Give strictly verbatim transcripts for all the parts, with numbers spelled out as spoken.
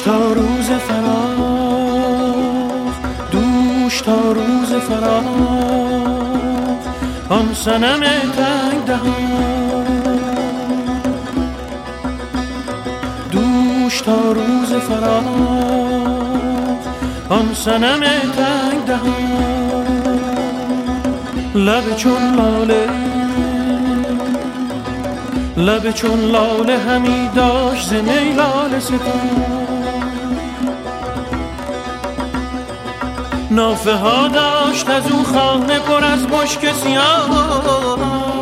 تا روز فراق، دوش تا روز فراق، آن صنم تنگ دهان. دوش تا روز فراق، آن صنم تنگ دهان. لب چون لاله، لب چون لاله همی داشت ز می لاله ستان. نافه ها داشت از او خانه پر از مشک سیاه،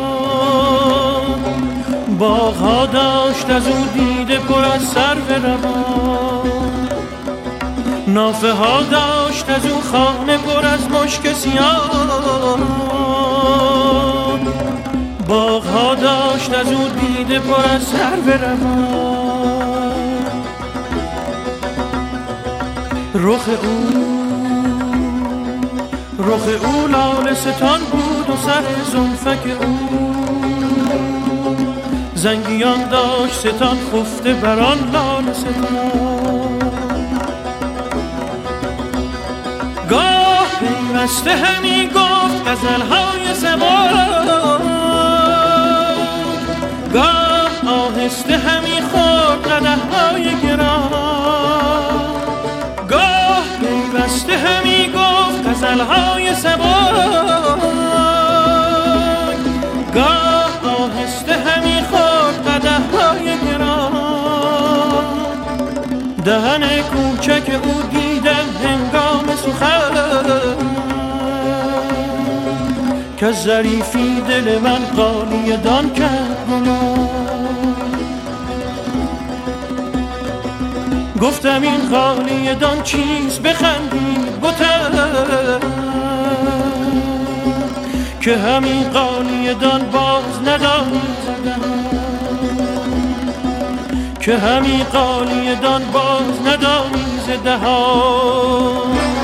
باغ ها داشت از او دیده پر از سرو روان. نافه ها داشت از او خانه پر از مشک سیاه، باغ ها داشت از او دیده پر از سرو روان. رخ او رخ او لاله ستان بود و سر زلفک او زنگیان داشت ستان خفته بران لاله ستان. گاه پیوسته همی گفت غزلهای سبا، گاه آهسته همی خورد قدحهای گران. گاه پیوسته همی گفت غزلهای سبا، گاه آهسته همی خورد قدحهای گران. دهن کوچک او دیدم هنگام سخن، که ظریفی دل من غالیه دان کرد گمان. گفتم این غالیه دان چیز بخندید بتن، که همین غالیه دان باز ندانی زدن، که همین غالیه دان باز ندانی زدن.